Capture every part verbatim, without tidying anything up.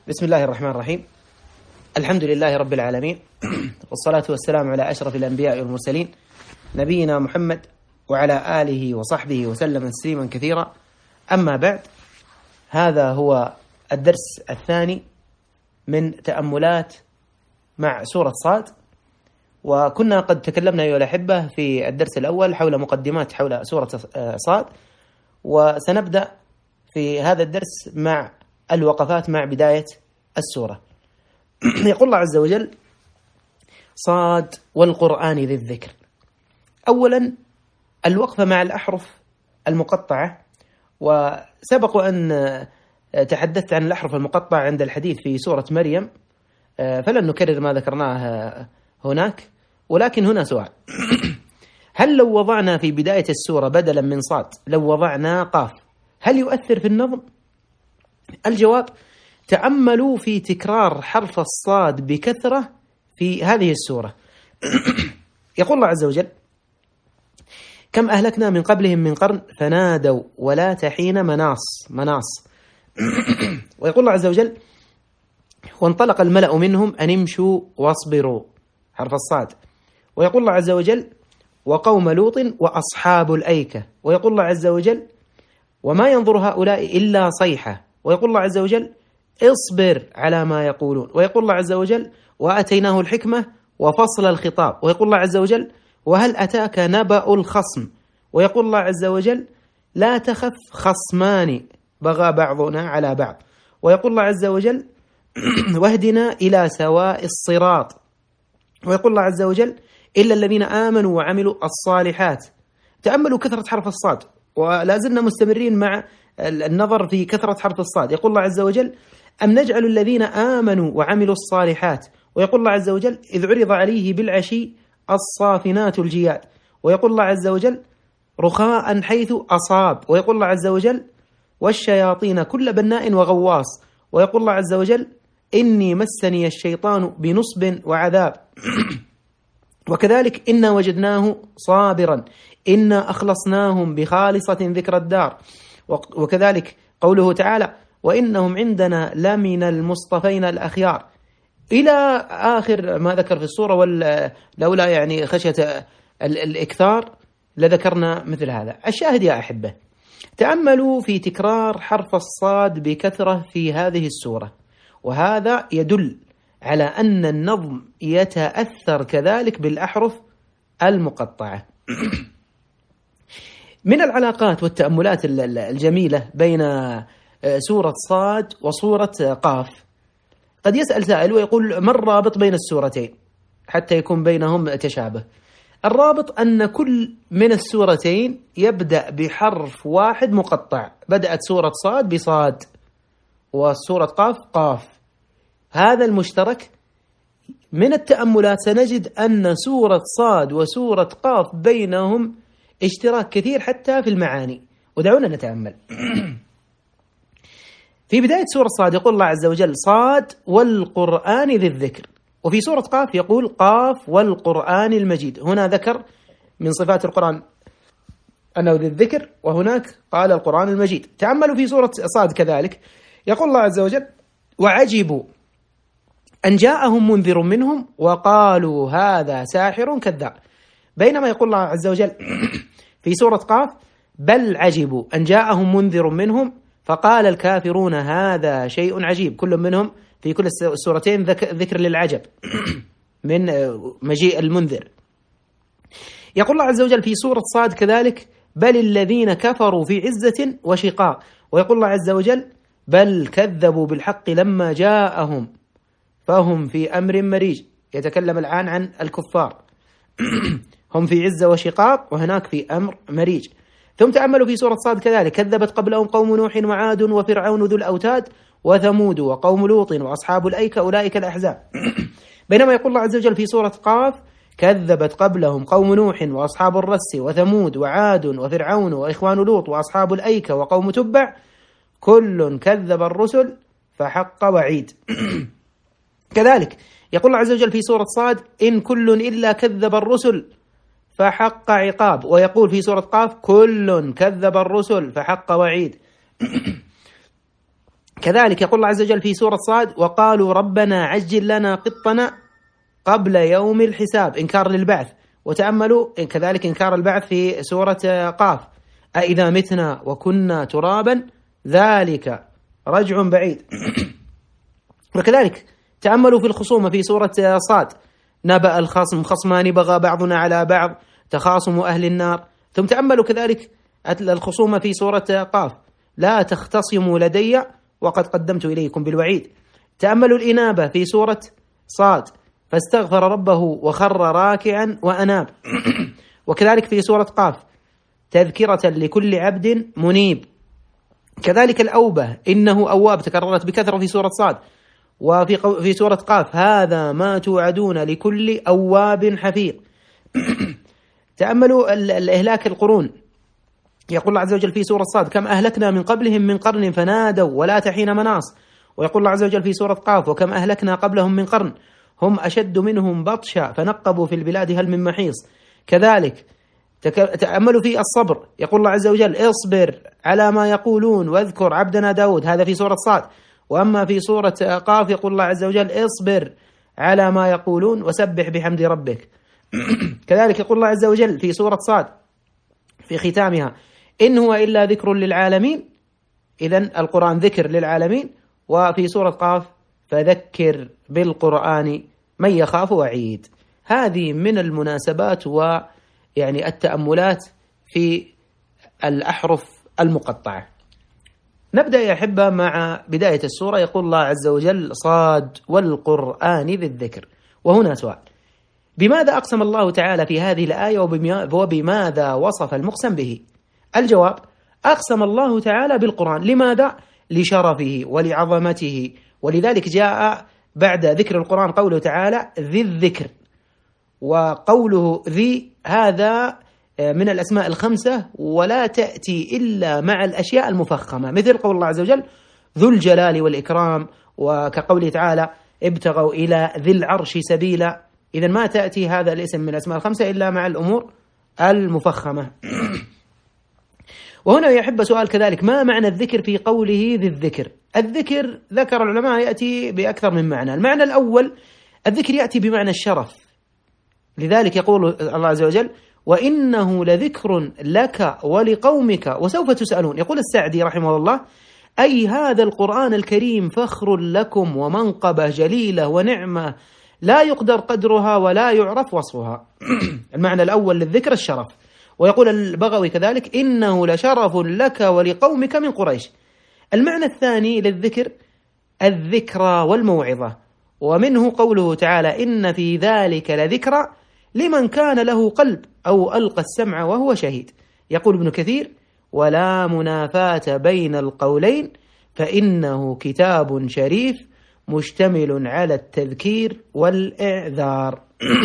بسم الله الرحمن الرحيم. الحمد لله رب العالمين، والصلاة والسلام على أشرف الأنبياء والمرسلين نبينا محمد وعلى آله وصحبه وسلم تسليما كثيرا. أما بعد، هذا هو الدرس الثاني من تأملات مع سورة صاد. وكنا قد تكلمنا أيها الأحبة في الدرس الأول حول مقدمات حول سورة صاد، وسنبدأ في هذا الدرس مع الوقفات مع بداية السورة. يقول الله عز وجل: صاد والقرآن ذي الذكر. أولا الوقفة مع الأحرف المقطعة، وسبق أن تحدثت عن الأحرف المقطعة عند الحديث في سورة مريم، فلن نكرر ما ذكرناه هناك، ولكن هنا سؤال: هل لو وضعنا في بداية السورة بدلا من صاد لو وضعنا قاف هل يؤثر في النظم؟ الجواب: تأملوا في تكرار حرف الصاد بكثرة في هذه السورة. يقول الله عز وجل: كم أهلكنا من قبلهم من قرن فنادوا ولا تحين مناص مناص. ويقول الله عز وجل: وانطلق الملأ منهم أن امشوا واصبروا، حرف الصاد. ويقول الله عز وجل: وقوم لوط وأصحاب الأيكة. ويقول الله عز وجل: وما ينظر هؤلاء إلا صيحة. ويقول الله عز وجل: اصبر على ما يقولون. ويقول الله عز وجل: وأتيناه الحكمة وفصل الخطاب. ويقول الله عز وجل: وهل أتاك نبأ الخصم. ويقول الله عز وجل: لا تخف خصمان بغى بعضنا على بعض. ويقول الله عز وجل: واهدنا إلى سواء الصراط. ويقول الله عز وجل: إلا الذين آمنوا وعملوا الصالحات. تأملوا كثرة حرف الصاد، ولا زلنا مستمرين مع النظر في كثرة حرف الصاد. يقول الله عز وجل: أم نجعل الذين آمنوا وعملوا الصالحات. ويقول الله عز وجل: إذ عرض عليه بالعشي الصافنات الجياد. ويقول الله عز وجل: رخاء حيث أصاب. ويقول الله عز وجل: والشياطين كل بناء وغواص. ويقول الله عز وجل: إني مسني الشيطان بنصب وعذاب. وكذلك إنا وجدناه صابرا إنا أخلصناهم بخالصة ذكر الدار. وكذلك قوله تعالى: وإنهم عندنا لمن المصطفين الأخيار، إلى آخر ما ذكر في السورة. ولولا يعني خشية الإكثار لذكرنا مثل هذا. الشاهد يا أحبة، تأملوا في تكرار حرف الصاد بكثرة في هذه السورة، وهذا يدل على أن النظم يتأثر كذلك بالأحرف المقطعة. من العلاقات والتأملات الجميلة بين سورة صاد وسورة قاف، قد يسأل سائل ويقول: ما الرابط بين السورتين حتى يكون بينهم تشابه؟ الرابط أن كل من السورتين يبدأ بحرف واحد مقطع. بدأت سورة صاد بصاد، وسورة قاف قاف. هذا المشترك. من التأملات سنجد أن سورة صاد وسورة قاف بينهم اشتراك كثير حتى في المعاني، ودعونا نتأمل. في بداية سورة صاد يقول الله عز وجل: صاد والقرآن ذي الذكر. وفي سورة قاف يقول: قاف والقرآن المجيد. هنا ذكر من صفات القرآن أنه ذي الذكر، وهناك قال القرآن المجيد. تأملوا في سورة صاد كذلك يقول الله عز وجل: وعجبوا أن جاءهم منذر منهم وقالوا هذا ساحر كذاب. بينما يقول الله عز وجل في سورة قاف: بل عجبوا أن جاءهم منذر منهم فقال الكافرون هذا شيء عجيب. كل منهم في كل السورتين ذكر للعجب من مجيء المنذر. يقول الله عز وجل في سورة صاد كذلك: بل الذين كفروا في عزة وشقاق. ويقول الله عز وجل: بل كذبوا بالحق لما جاءهم فهم في أمر مريج. يتكلم الآن عن الكفار، هم في عزة وشقاق وهناك في أمر مريج. ثم تأملوا في سورة صاد كذلك: كذبت قبلهم قوم نوح وعاد وفرعون ذو الأوتاد وثمود وقوم لوط وأصحاب الأيكة أولئك الأحزاب. بينما يقول الله عز وجل في سورة قاف: كذبت قبلهم قوم نوح وأصحاب الرس وثمود وعاد وفرعون وإخوان لوط وأصحاب الأيكة وقوم تبع كل كذب الرسل فحق وعيد. كذلك يقول الله عز وجل في سورة صاد: إن كل إلا كذب الرسل فحق عقاب. ويقول في سورة قاف: كل كذب الرسل فحق وعيد. كذلك يقول الله عز وجل في سورة صاد: وقالوا ربنا عجل لنا قطنا قبل يوم الحساب، إنكار للبعث. وتأملوا كذلك إنكار البعث في سورة قاف: أإذا متنا وكنا ترابا ذلك رجع بعيد. وكذلك تأملوا في الخصومة في سورة صاد: نبأ الخصم خصمان بغى بعضنا على بعض تخاصم أهل النار. ثم تأملوا كذلك الخصومة في سورة قاف: لا تختصموا لدي وقد قدمت إليكم بالوعيد. تأملوا الإنابة في سورة صاد: فاستغفر ربه وخر راكعا وأناب. وكذلك في سورة قاف: تذكرة لكل عبد منيب. كذلك الأوبة: إنه أواب، تكررت بكثرة في سورة صاد. وفي قو... في سورة قاف: هذا ما توعدون لكل أواب حفيظ. تأملوا الإهلاك القرون، يقول الله عز وجل في سورة صاد: كم أهلكنا من قبلهم من قرن فنادوا ولا تحين مناص. ويقول الله عز وجل في سورة قاف: وكم أهلكنا قبلهم من قرن هم أشد منهم بطشا فنقبوا في البلاد هل من محيص. كذلك تأملوا في الصبر، يقول الله عز وجل: اصبر على ما يقولون واذكر عبدنا داود. هذا في سورة صاد. وأما في سورة قاف يقول الله عز وجل: اصبر على ما يقولون وسبح بحمد ربك. كذلك يقول الله عز وجل في سورة صاد في ختامها: إن هو إلا ذكر للعالمين. إذن القرآن ذكر للعالمين. وفي سورة قاف: فذكر بالقرآن من يخاف وعيد. هذه من المناسبات ويعني التأملات في الأحرف المقطعة. نبدأ يا أحبة مع بداية السورة. يقول الله عز وجل: صاد والقرآن ذي الذكر. وهنا سؤال: بماذا أقسم الله تعالى في هذه الآية وبماذا وصف المقسم به؟ الجواب: أقسم الله تعالى بالقرآن. لماذا؟ لشرفه ولعظمته. ولذلك جاء بعد ذكر القرآن قوله تعالى: ذي الذكر. وقوله ذي هذا من الأسماء الخمسة ولا تأتي إلا مع الأشياء المفخمة، مثل قول الله عز وجل: ذو الجلال والإكرام. وكقوله تعالى: ابتغوا إلى ذي العرش سبيلا. إذن ما تأتي هذا الاسم من الأسماء الخمسة إلا مع الأمور المفخمة. وهنا يحب سؤال كذلك: ما معنى الذكر في قوله ذي الذكر؟ الذكر ذكر العلماء يأتي بأكثر من معنى. المعنى الأول: الذكر يأتي بمعنى الشرف. لذلك يقول الله عز وجل: وإنه لذكر لك ولقومك وسوف تسألون. يقول السعدي رحمه الله: أي هذا القرآن الكريم فخر لكم ومنقبة جليلة ونعمة لا يقدر قدرها ولا يعرف وصفها. المعنى الأول للذكر الشرف. ويقول البغوي كذلك: إنه لشرف لك ولقومك من قريش. المعنى الثاني للذكر الذكرى والموعظة. ومنه قوله تعالى: إن في ذلك لذكرى لمن كان له قلب أو ألقى السمع وهو شهيد. يقول ابن كثير: ولا منافاة بين القولين فإنه كتاب شريف مشتمل على التذكير والإعذار.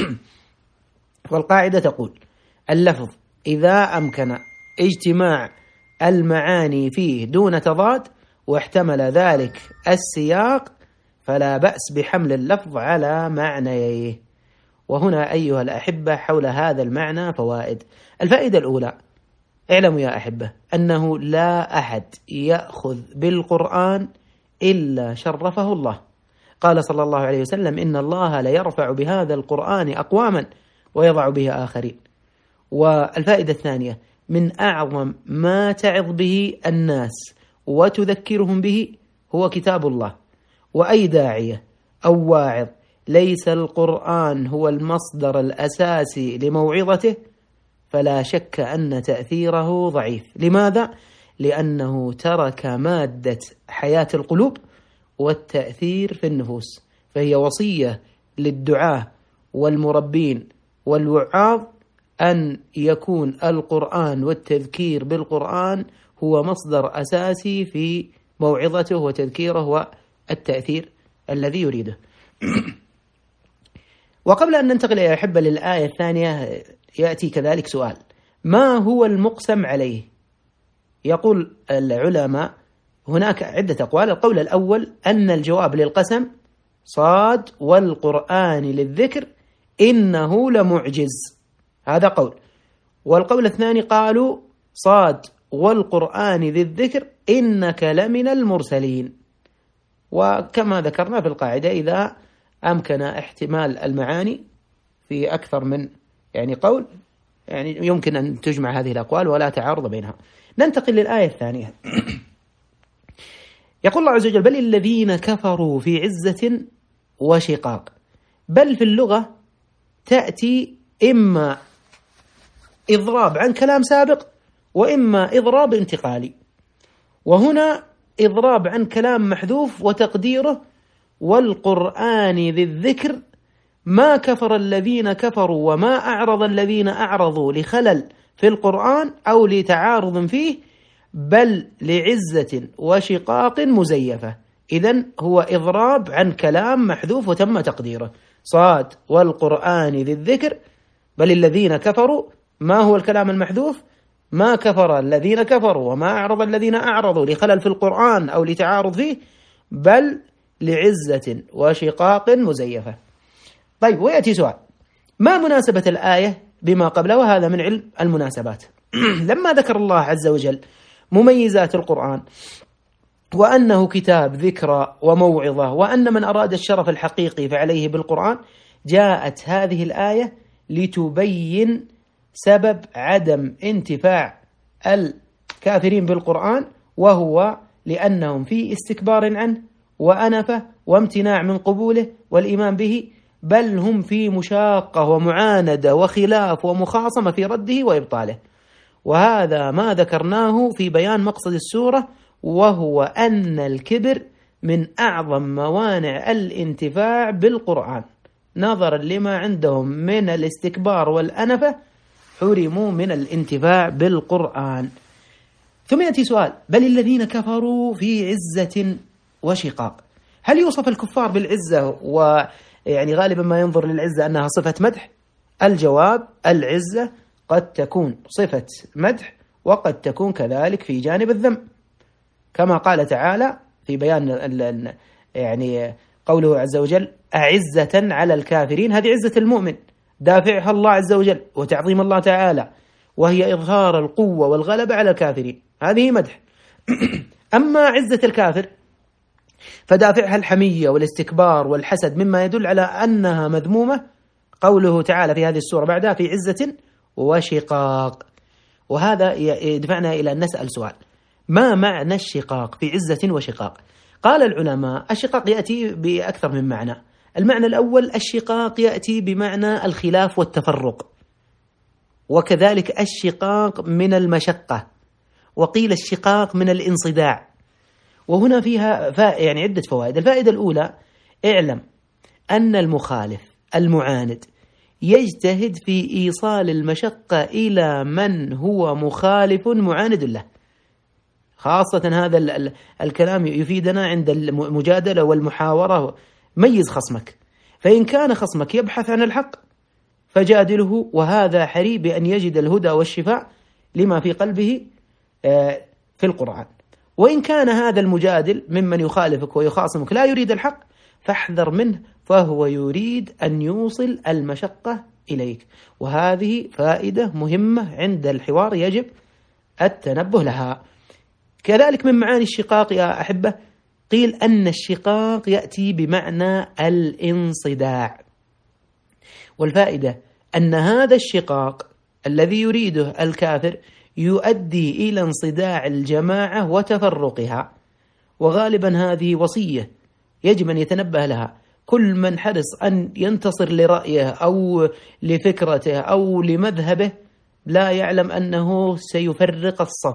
والقاعدة تقول: اللفظ إذا أمكن اجتماع المعاني فيه دون تضاد واحتمل ذلك السياق فلا بأس بحمل اللفظ على معنيه. وهنا أيها الأحبة حول هذا المعنى فوائد. الفائدة الأولى: اعلموا يا أحبة أنه لا أحد يأخذ بالقرآن إلا شرفه الله. قال صلى الله عليه وسلم: إن الله ليرفع بهذا القرآن أقواما ويضع به آخرين. والفائدة الثانية: من أعظم ما تعظ به الناس وتذكرهم به هو كتاب الله. وأي داعية أو واعظ ليس القرآن هو المصدر الأساسي لموعظته فلا شك أن تأثيره ضعيف. لماذا؟ لأنه ترك مادة حياة القلوب والتأثير في النفوس. فهي وصية للدعاة والمربين والوعاظ أن يكون القرآن والتذكير بالقرآن هو مصدر أساسي في موعظته وتذكيره والتأثير الذي يريده. وقبل أن ننتقل يا أحبة للآية الثانية يأتي كذلك سؤال: ما هو المقسم عليه؟ يقول العلماء هناك عدة أقوال. القول الأول أن الجواب للقسم: صاد والقرآن للذكر إنه لمعجز. هذا قول. والقول الثاني قالوا: صاد والقرآن ذي الذكر إنك لمن المرسلين. وكما ذكرنا في القاعدة إذا أمكن احتمال المعاني في أكثر من يعني قول يعني يمكن أن تجمع هذه الأقوال ولا تعارض بينها. ننتقل للآية الثانية. يقول الله عز وجل: بل الذين كفروا في عزة وشقاق. بل في اللغة تأتي إما إضراب عن كلام سابق وإما إضراب انتقالي، وهنا إضراب عن كلام محذوف وتقديره: والقرآن ذي الذكر ما كفر الذين كفروا وما أعرض الذين أعرضوا لخلل في القرآن أو لتعارض فيه، بل لعزة وشقاق مزيفة. إذن هو إضراب عن كلام محذوف وتم تقديره. صاد: والقرآن ذي الذكر. بل الذين كفروا، ما هو الكلام المحذوف؟ ما كفر الذين كفروا وما أعرض الذين أعرضوا لخلل في القرآن أو لتعارض فيه، بل لعزة وشقاق مزيفة. طيب، ويأتي سؤال: ما مناسبة الآية بما قبله؟ وهذا من علم المناسبات. لما ذكر الله عز وجل مميزات القرآن وأنه كتاب ذكرى وموعظة وأن من أراد الشرف الحقيقي فعليه بالقرآن، جاءت هذه الآية لتبين سبب عدم انتفاع الكافرين بالقرآن، وهو لأنهم في استكبار عنه وأنفة وامتناع من قبوله والإيمان به، بل هم في مشاقة ومعاندة وخلاف ومخاصمة في رده وإبطاله. وهذا ما ذكرناه في بيان مقصد السورة، وهو أن الكبر من أعظم موانع الانتفاع بالقرآن. نظرا لما عندهم من الاستكبار والأنفة حرموا من الانتفاع بالقرآن. ثم يأتي سؤال: بل الذين كفروا في عزة وشقاق. هل يوصف الكفار بالعزة ويعني غالبا ما ينظر للعزة أنها صفة مدح؟ الجواب: العزة قد تكون صفة مدح وقد تكون كذلك في جانب الذم، كما قال تعالى في بيان يعني قوله عز وجل: أعزة على الكافرين. هذه عزة المؤمن دافعها الله عز وجل وتعظيم الله تعالى، وهي إظهار القوة والغلبة على الكافرين، هذه مدح. أما عزة الكافر فدافعها الحمية والاستكبار والحسد، مما يدل على أنها مذمومة. قوله تعالى في هذه السورة بعدها: في عزة وشقاق. وهذا يدفعنا إلى أن نسأل سؤال: ما معنى الشقاق في عزة وشقاق؟ قال العلماء: الشقاق يأتي بأكثر من معنى. المعنى الأول: الشقاق يأتي بمعنى الخلاف والتفرق، وكذلك الشقاق من المشقة، وقيل الشقاق من الانصداع. وهنا فيها يعني عدة فوائد. الفائدة الأولى: اعلم أن المخالف المعاند يجتهد في إيصال المشقة إلى من هو مخالف معاند له، خاصة هذا الكلام يفيدنا عند المجادلة والمحاورة. ميز خصمك، فإن كان خصمك يبحث عن الحق فجادله، وهذا حري بأن يجد الهدى والشفاء لما في قلبه في القرآن. وإن كان هذا المجادل ممن يخالفك ويخاصمك لا يريد الحق فاحذر منه، فهو يريد أن يوصل المشقة إليك. وهذه فائدة مهمة عند الحوار يجب التنبه لها. كذلك من معاني الشقاق يا أحبة، قيل أن الشقاق يأتي بمعنى الانصداع. والفائدة أن هذا الشقاق الذي يريده الكافر يؤدي إلى انصداع الجماعة وتفرقها، وغالبا هذه وصية يجب أن يتنبه لها. كل من حرص أن ينتصر لرأيه أو لفكرته أو لمذهبه لا يعلم أنه سيفرق الصف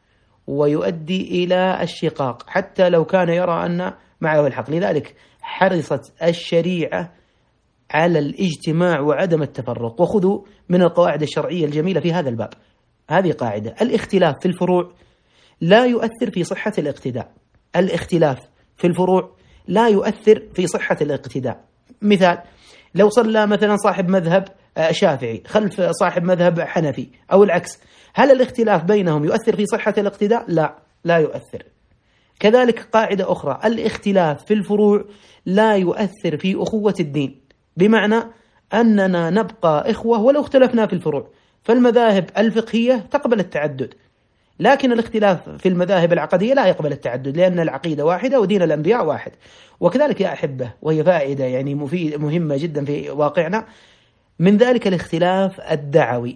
ويؤدي إلى الشقاق حتى لو كان يرى أن معه الحق. لذلك حرصت الشريعة على الاجتماع وعدم التفرق. وخذوا من القواعد الشرعية الجميلة في هذا الباب هذه قاعدة: الاختلاف في الفروع لا يؤثر في صحة الاقتداء. الاختلاف في الفروع لا يؤثر في صحة الاقتداء. مثال: لو صلى مثلا صاحب مذهب شافعي خلف صاحب مذهب حنفي أو العكس، هل الاختلاف بينهم يؤثر في صحة الاقتداء؟ لا، لا يؤثر. كذلك قاعدة أخرى: الاختلاف في الفروع لا يؤثر في أخوة الدين، بمعنى أننا نبقى إخوة ولو اختلفنا في الفروع. فالمذاهب الفقهية تقبل التعدد، لكن الاختلاف في المذاهب العقدية لا يقبل التعدد، لأن العقيدة واحدة ودين الأنبياء واحد. وكذلك يا أحبة، وهي فائدة يعني مفيد مهمة جدا في واقعنا، من ذلك الاختلاف الدعوي.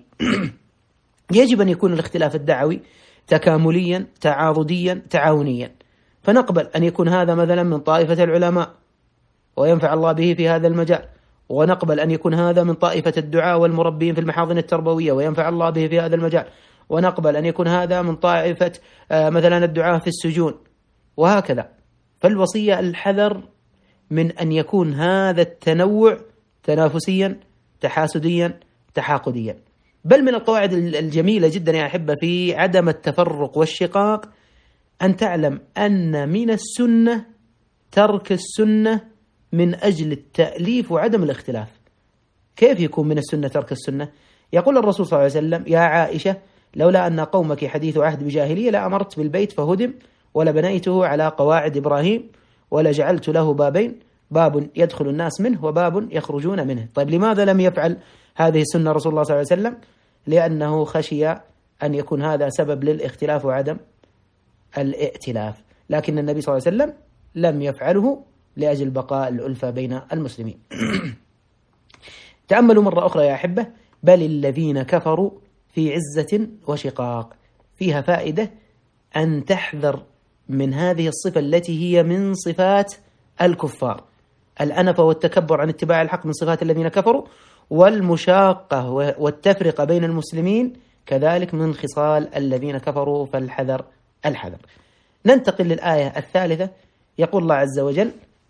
يجب أن يكون الاختلاف الدعوي تكامليا تعاضديا تعاونيا، فنقبل أن يكون هذا مثلا من طائفة العلماء وينفع الله به في هذا المجال، ونقبل أن يكون هذا من طائفة الدعاء والمربين في المحاضن التربوية وينفع الله به في هذا المجال، ونقبل أن يكون هذا من طائفة مثلا الدعاء في السجون، وهكذا. فالوصية الحذر من أن يكون هذا التنوع تنافسيا تحاسديا تحاقديا. بل من القواعد الجميلة جدا يا أحبة في عدم التفرق والشقاق أن تعلم أن من السنة ترك السنة من أجل التأليف وعدم الاختلاف. كيف يكون من السنة ترك السنة؟ يقول الرسول صلى الله عليه وسلم: يا عائشة، لولا أن قومك حديث عهد بجاهلية لأمرت بالبيت فهدم ولا بنيته على قواعد إبراهيم ولا جعلت له بابين، باب يدخل الناس منه وباب يخرجون منه. طيب لماذا لم يفعل هذه السنة رسول الله صلى الله عليه وسلم؟ لأنه خشي أن يكون هذا سبب للاختلاف وعدم الائتلاف. لكن النبي صلى الله عليه وسلم لم يفعله لأجل بقاء الألفة بين المسلمين. تأملوا مرة أخرى يا أحبة: بل الذين كفروا في عزة وشقاق. فيها فائدة أن تحذر من هذه الصفة التي هي من صفات الكفار، الأنف والتكبر عن اتباع الحق من صفات الذين كفروا، والمشاقة والتفرقة بين المسلمين كذلك من خصال الذين كفروا، فالحذر الحذر. ننتقل للآية الثالثة. يقول الله عز وجل: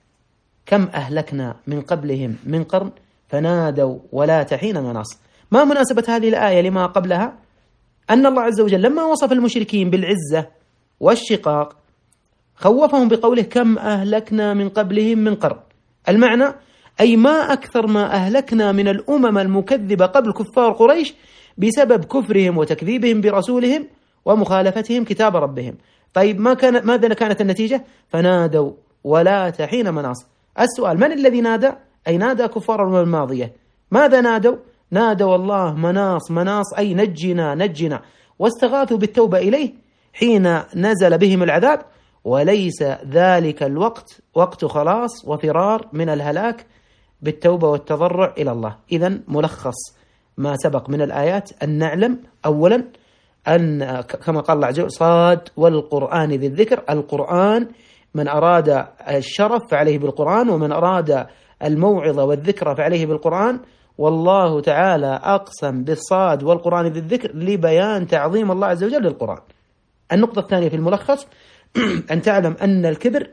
كم أهلكنا من قبلهم من قرن فنادوا ولا تحين مناص. ما مناسبة هذه الآية لما قبلها؟ أن الله عز وجل لما وصف المشركين بالعزة والشقاق خوفهم بقوله: كم أهلكنا من قبلهم من قرن. المعنى أي ما أكثر ما أهلكنا من الأمم المكذبة قبل كفار قريش بسبب كفرهم وتكذيبهم برسولهم ومخالفتهم كتاب ربهم. طيب ما كان ماذا كانت النتيجة؟ فنادوا ولا تحين مناص. السؤال: من الذي نادى؟ أي نادى كفار الأمم الماضية. ماذا نادوا؟ نادوا الله مناص مناص، أي نجنا نجنا، واستغاثوا بالتوبة إليه حين نزل بهم العذاب، وليس ذلك الوقت وقت خلاص وفرار من الهلاك بالتوبة والتضرع إلى الله. إذن ملخص ما سبق من الآيات أن نعلم أولا أن كما قال الله عز وجل: صاد والقرآن ذي الذكر. القرآن من أراد الشرف فعليه بالقرآن، ومن أراد الموعظة والذكر فعليه بالقرآن. والله تعالى أقسم بالصاد والقرآن ذي الذكر لبيان تعظيم الله عز وجل للقرآن. النقطة الثانية في الملخص أن تعلم أن الكبر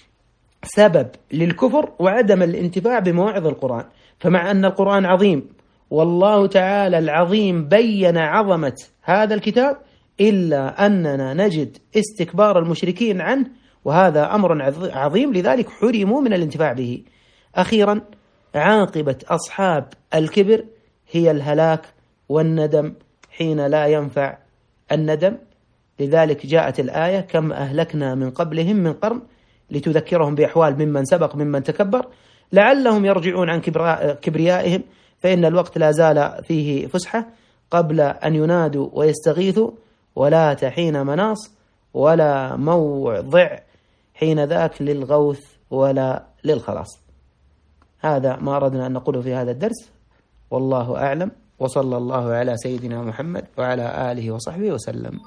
سبب للكفر وعدم الانتفاع بمواعظ القرآن. فمع أن القرآن عظيم والله تعالى العظيم بين عظمة هذا الكتاب، إلا أننا نجد استكبار المشركين عنه، وهذا أمر عظيم، لذلك حرموا من الانتفاع به. أخيرا، عاقبة أصحاب الكبر هي الهلاك والندم حين لا ينفع الندم. لذلك جاءت الآية: كم أهلكنا من قبلهم من قرن، لتذكرهم بأحوال ممن سبق ممن تكبر لعلهم يرجعون عن كبريائهم، فإن الوقت لا زال فيه فسحة قبل أن ينادوا ويستغيثوا، ولا تحين مناص ولا موضع حين ذاك للغوث ولا للخلاص. هذا ما أردنا أن نقوله في هذا الدرس، والله أعلم، وصلى الله على سيدنا محمد وعلى آله وصحبه وسلم.